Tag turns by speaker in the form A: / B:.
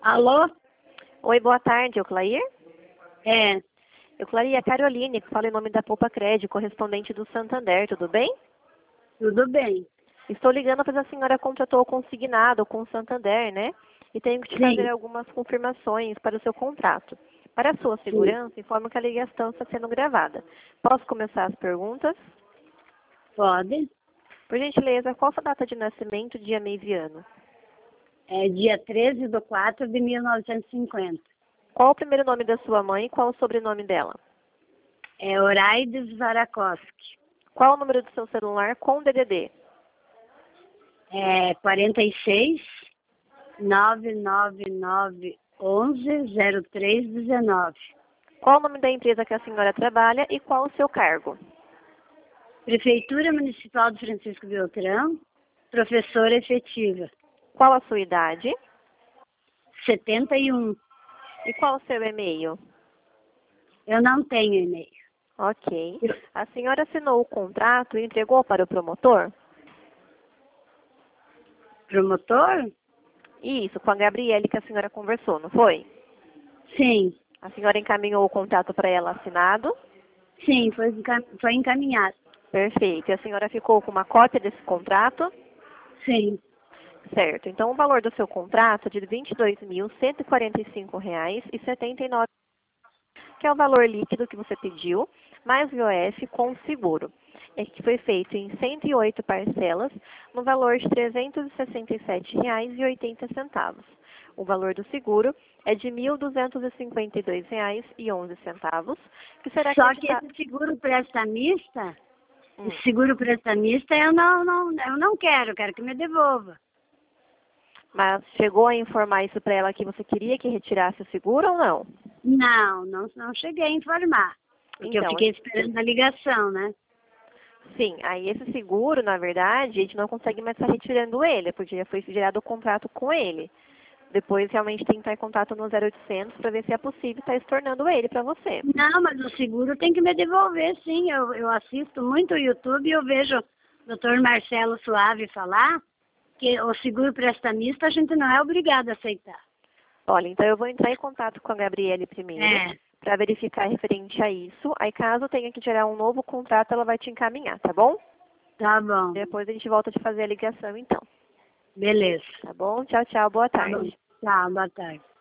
A: Alô?
B: Oi, boa tarde, Euclair?
A: É,
B: Euclair, é a Caroline, que fala em nome da Poupa Crédito, correspondente do Santander, tudo bem?
A: tudo bem.
B: Estou ligando pois a senhora contratou o consignado com o Santander, né? E tenho que te fazer
A: Sim,
B: algumas confirmações para o seu contrato. Para a sua
A: sim,
B: segurança, informo que a ligação está sendo gravada. Posso começar as perguntas?
A: pode.
B: Por gentileza, qual a sua data de nascimento, dia, mês e ano?
A: É dia 13/4/1950.
B: Qual o primeiro nome da sua mãe e qual o sobrenome dela?
A: É Horaides Varakoski.
B: Qual o número do seu celular com DDD?
A: É 46 999 11 0319.
B: Qual o nome da empresa que a senhora trabalha e qual o seu cargo?
A: Prefeitura Municipal de Francisco Beltrão, professora efetiva.
B: Qual a sua idade?
A: 71.
B: E qual o seu e-mail?
A: Eu não tenho e-mail.
B: Ok. A senhora assinou o contrato e entregou para o promotor?
A: Promotor?
B: Isso, com a Gabriele que a senhora conversou, não foi?
A: Sim,
B: A senhora encaminhou o contrato para ela assinado?
A: sim, foi encaminhado.
B: Perfeito. E a senhora ficou com uma cópia desse contrato?
A: Sim,
B: Certo. Então, o valor do seu contrato é de R$ 22.145,79, que é o valor líquido que você pediu, mais o IOF com seguro. É que foi feito em 108 parcelas, no valor de R$ 367,80. O valor do seguro é de R$ 1.252,11, que será
A: só que
B: acreditado.
A: esse seguro prestamista,
B: Hum.
A: esse seguro prestamista eu não quero que me devolva.
B: Mas chegou a informar isso para ela que você queria que retirasse o seguro ou não?
A: Não cheguei a informar, porque eu
B: Então,
A: fiquei esperando a ligação, né?
B: sim, aí esse seguro, na verdade, a gente não consegue mais estar retirando ele, porque já foi gerado o contrato com ele. Depois, realmente, tem que estar em contato no 0800 para ver se é possível estar estornando ele para você.
A: Não, mas o seguro tem que me devolver, sim. Eu assisto muito o YouTube e eu vejo o doutor Marcelo Suave falar que o seguro prestamista a gente não é obrigado a aceitar.
B: Olha, então eu vou entrar em contato com a Gabriele primeiro,
A: É,
B: para verificar referente a isso. Aí, caso tenha que gerar um novo contrato, ela vai te encaminhar, tá bom?
A: tá bom.
B: Depois a gente volta a te fazer a ligação, então.
A: Beleza.
B: Tá bom? Tchau, tchau. Boa
A: Tá bom.
B: tarde.
A: Tá, boa tarde.